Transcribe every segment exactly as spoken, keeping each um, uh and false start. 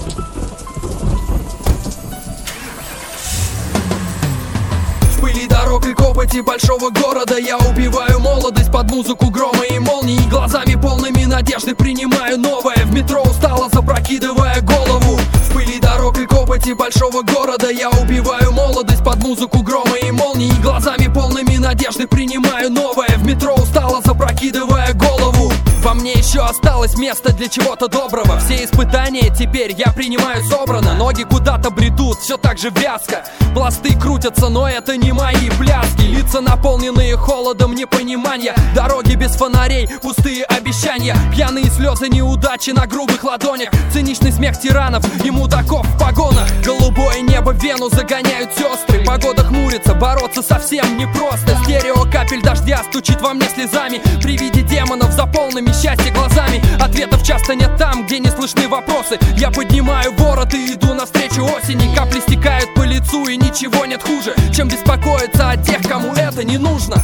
В пыли дорог и копоти большого города я убиваю молодость под музыку грома и молний. Глазами полными надежды принимаю новое. В метро устало, запрокидывая голову. В пыли дорог и копоти большого города я убиваю молодость под музыку грома и молний. Глазами полными надежды принимаю новое. В метро устало, запрокидывая голову. Во мне еще осталось место для чего-то доброго. Все испытания теперь я принимаю собрано. Ноги куда-то бредут, все так же вязко. Пласты крутятся, но это не мои пляски. Лица наполненные холодом непонимания. Дороги без фонарей, пустые обещания. Пьяные слезы неудачи на грубых ладонях. Циничный смех тиранов и мудаков в погонах. Голубое небо в вену загоняют сестры. Погода хмурится, бороться совсем непросто. Стерео капель дождя стучит во мне слезами. При виде демонов за полными счастья глазами. Ответов часто нет там, где не слышны вопросы. Я поднимаю ворот и иду навстречу осени. Капли стекают по лицу, и ничего нет хуже, чем беспокоиться о тех, кому это не нужно.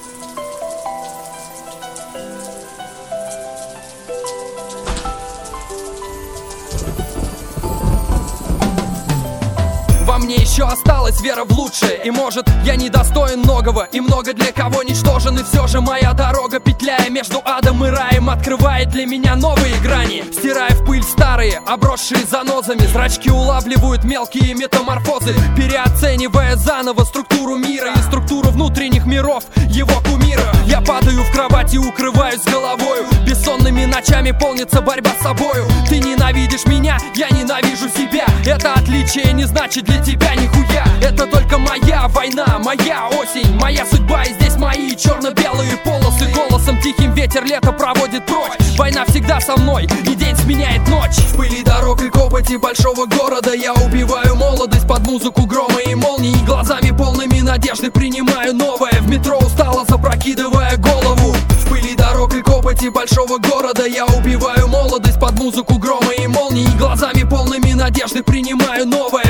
Во мне еще осталась вера в лучшее. И может я недостоин многого, и много для кого ничтожен. И все же моя дорога, петляя между адом и раем, открывает для меня новые грани. Стирая в пыль старые, обросшие занозами. Зрачки улавливают мелкие метаморфозы, переоценивая заново структуру мира и структуру внутренних миров его кумира. Я падаю в кровать и укрываюсь головою. Бессонными ночами полнится борьба с собою. Ты ненавидишь меня, я ненавижу себя. Это отличие не значит для тебя нихуя. Это только моя война, моя осень, моя судьба, и здесь мои черно-белые полосы. Голосом тихим ветер лето проводит прочь. Война всегда со мной, и день сменяет ночь. В пыли дорог и копоти большого города я убиваю молодость под музыку грома и молний. Глазами полными надежды принимаю новое. В метро устало, запрокидывая голову. В пыли дорог и копоти большого города я убиваю молодость под музыку грома и молний. Глазами полными надежды принимаю новое.